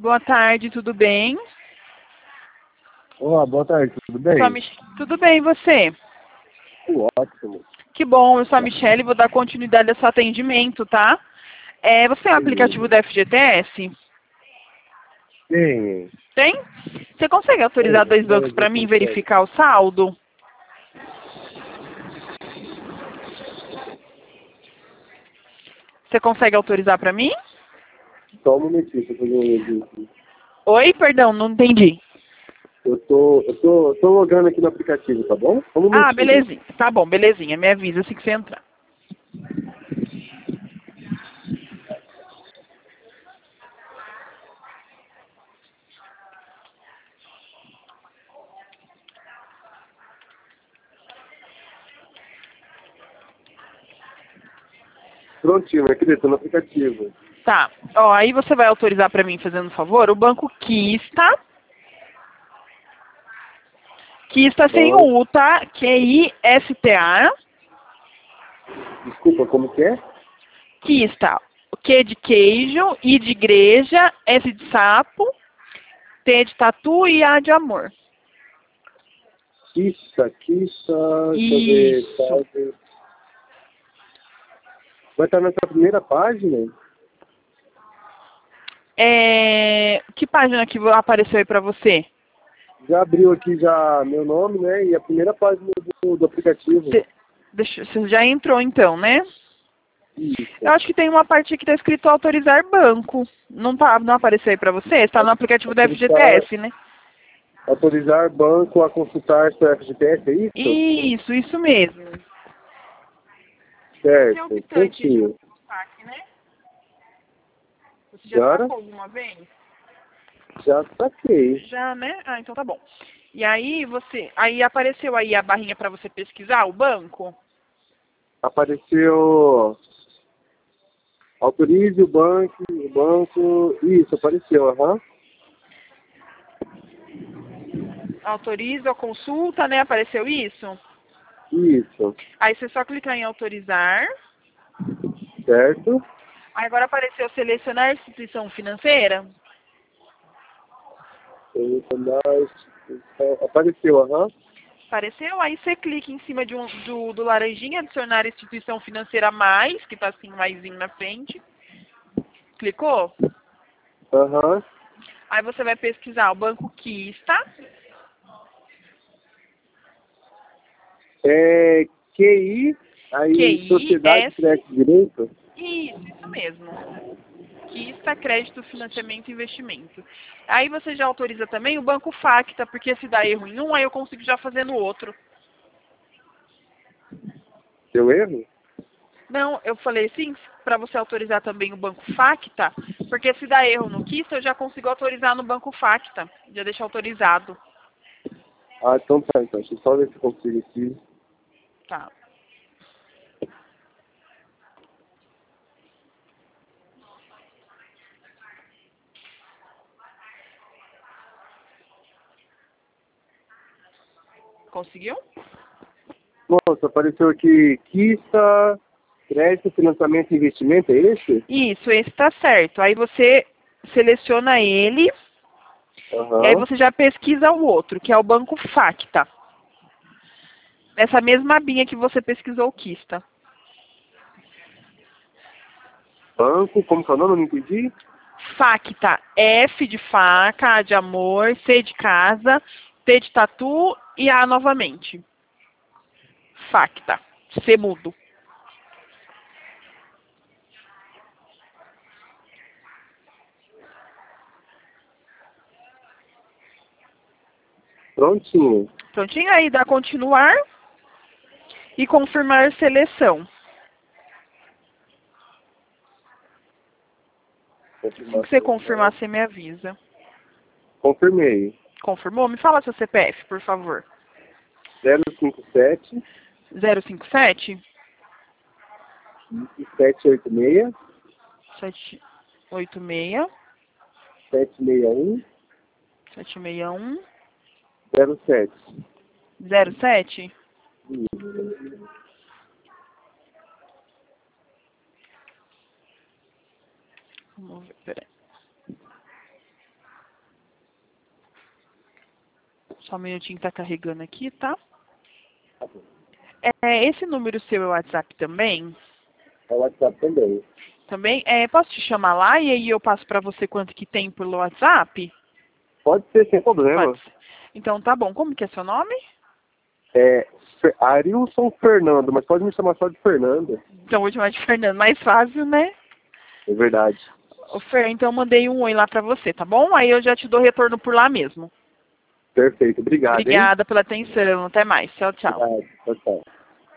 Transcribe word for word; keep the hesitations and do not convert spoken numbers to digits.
Boa tarde, tudo bem? Olá, boa tarde, tudo bem? Sou a Mich... Tudo bem, e você? Tudo ótimo. Que bom, eu sou a Michelle, vou dar continuidade ao seu atendimento, tá? É, você tem o aplicativo da F G T S? Tem. Tem? Você consegue autorizar dois bancos para mim verificar o saldo? Você consegue autorizar para mim? Só um momentinho, tô fazendo um aqui. Oi, perdão, não entendi. Eu tô, eu tô, tô logando aqui no aplicativo, tá bom? Só um Ah, momentinho. belezinha. Tá bom, belezinha. Me avisa assim que você entrar. Prontinho, aqui dentro, no aplicativo. Tá. Ó, aí você vai autorizar para mim, fazendo um favor, o banco Kista. Kista sem Ó, o U, tá? Q I S T A. desculpa, como que é? Kista. Q de queijo, I de igreja, S de sapo, T de tatu e A de amor. Kissa, Kissa, deixa eu ver, Isso. página. Vai estar nessa primeira página? É... Que página que apareceu aí pra você? Já abriu aqui já meu nome, né? E a primeira página do, do aplicativo. Cê... Deixa... Você já entrou então, né? Isso. Eu acho que tem uma parte aqui que tá escrito autorizar banco. Não, tá, não apareceu aí pra você? Está no aplicativo da F G T S, né? Autorizar banco a consultar seu F G T S, é isso? Isso, isso mesmo. Você é Certo, optante de prontinho. saque, né? Você já Agora? sacou alguma vez? Já saquei. Já, né? Ah, então tá bom. E aí você, aí apareceu aí a barrinha para você pesquisar o banco? Apareceu. Autorize o banco. O banco. Isso, apareceu, aham. Autoriza a consulta, né? Apareceu isso? Isso. Aí você só clicar em autorizar. Certo? Aí agora apareceu selecionar instituição financeira. Apareceu, aham. Apareceu, aí você clica em cima de um, do, do laranjinha, adicionar instituição financeira a mais, que tá assim, maisinho na frente. Clicou? Aham. Aí você vai pesquisar o banco Kista. É. Q I. Aí, Sociedade de Q I S. Crédito de Direito. Isso, isso mesmo. Kista, crédito, financiamento e investimento. Aí você já autoriza também o banco Facta, porque se dá erro em um, aí eu consigo já fazer no outro. Deu erro? Não, eu falei assim, para você autorizar também o banco Facta, porque se dá erro no Kista, eu já consigo autorizar no banco Facta. Já deixa autorizado. Ah, então tá, então. Deixa eu só ver se eu consigo aqui. Tá. Conseguiu? Nossa, apareceu aqui Kista, crédito, financiamento e investimento, é esse? Isso, esse tá certo. Aí você seleciona ele, e aí Aham. você já pesquisa o outro, que é o banco Facta. Nessa mesma abinha que você pesquisou o Kista. Banco, como que é o nome? Eu não entendi. Facta, F de faca, A de amor, C de casa, T de tatu e A novamente. Facta, C mudo. Prontinho. Prontinho? Aí dá continuar e confirmar seleção. Assim que você confirmar, você me avisa. Confirmei. Confirmou? Me fala seu C P F, por favor. zero cinco sete, zero cinco sete, sete oito seis, sete oito seis, sete seis um, sete seis um, zero sete. zero sete. Vamos ver, peraí. Só um minutinho que tá carregando aqui, tá? Tá bom. É, esse número seu é o WhatsApp também? É o WhatsApp também. Também? É, posso te chamar lá e aí eu passo pra você quanto que tem pelo WhatsApp? Pode ser, sem problema. Pode ser. Então tá bom. Como que é seu nome? É Fe- Arilson Fernando, mas pode me chamar só de Fernando. Então vou te chamar de Fernando. Mais fácil, né? É verdade. Ô, Fer, então eu mandei um oi lá pra você, tá bom? Aí eu já te dou retorno por lá mesmo. Perfeito, obrigado, hein? Obrigada pela atenção. Até mais. Tchau, tchau. Obrigado. Tchau, tchau.